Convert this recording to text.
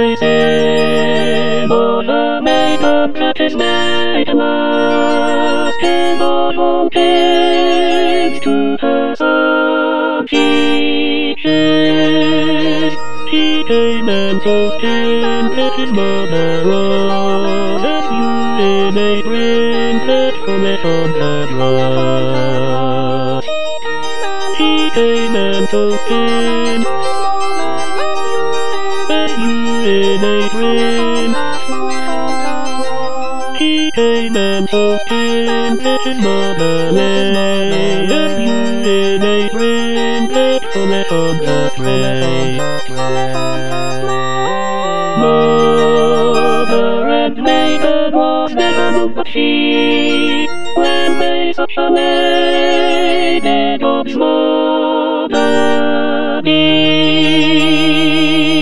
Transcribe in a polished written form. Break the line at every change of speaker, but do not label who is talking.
amazing. All the makeup that is made must be all wanted to her some teachers. He came and told him that his mother was as you in a ringlet from it on the grass. He came and told him that you in a ring. He came and told him that his mother lay as you in a ringlet from it on the grass. Mother and maiden was never moved, but she, when may such a maiden Bob's mother be?